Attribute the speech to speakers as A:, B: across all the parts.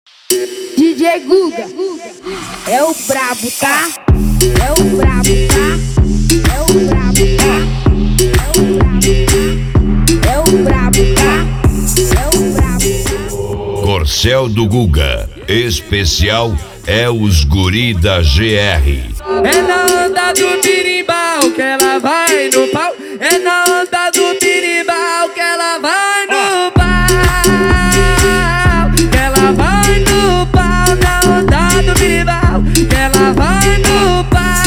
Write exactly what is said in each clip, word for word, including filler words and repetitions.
A: D J Guga é o brabo, tá? É o brabo, tá? É o brabo, tá? É o brabo, tá? É o brabo, tá?
B: Corcel do Guga, especial é os guri da G R.
C: É na onda do birimbau que ela vai no pau. É na onda do birimbau que ela vai no pau. Que ela vai no pau. Na onda do birimbau que ela vai no pau.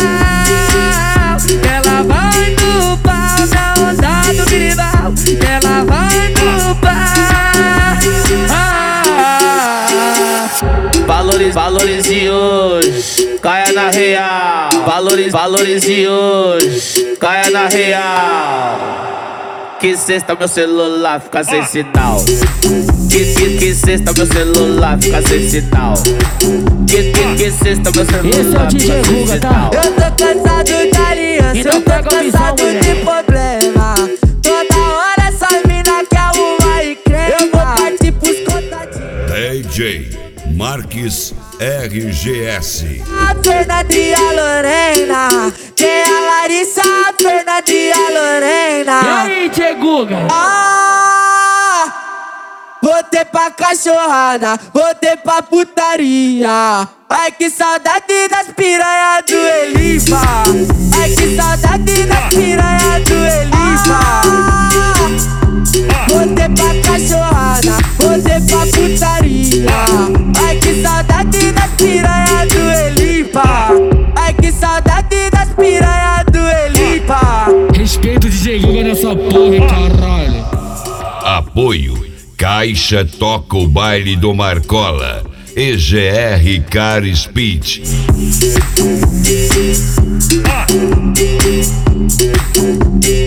C: Que ela vai no pau. Na onda do birimbau que ela vai no pau. Ah, valorize, valorize hoje, caia na real. Valorize, valorize hoje, caia na real. Que sexta meu celular fica sem sinal. Que, que, que sexta meu celular fica sem sinal. Que, que, que sexta meu celular
D: Esse é o D J
C: fica sem
D: Guga, tá?
C: sinal.
E: Eu tô cansado de aliança,
D: Então
E: eu tô
D: pega a visão,
E: cansado
D: mulher.
E: de problema. Toda hora essa mina quer arrumar encrenca. Eu vou partir pros contatinhos.
B: D J Marques R G S.
E: A Fernanda e a Lorena, tem a Larissa, a Fernanda e a
D: E
E: Lorena.
D: aí, D J Guga?
E: Ah, voltei pra cachorrada, voltei pra putaria. Ai que saudade das piranha do Elifa. Ai que saudade das piranha do Elifa. Voltei pra cachorrada, voltei pra putaria. Ai que saudade das piranha do Elifa. Ai que saudade das piranha do Elifa.
D: Respeita o D J Guga nessa porra, caralho.
B: Apoio Caixa toca o baile do Marcola. E G R Car Speed.
C: Ah.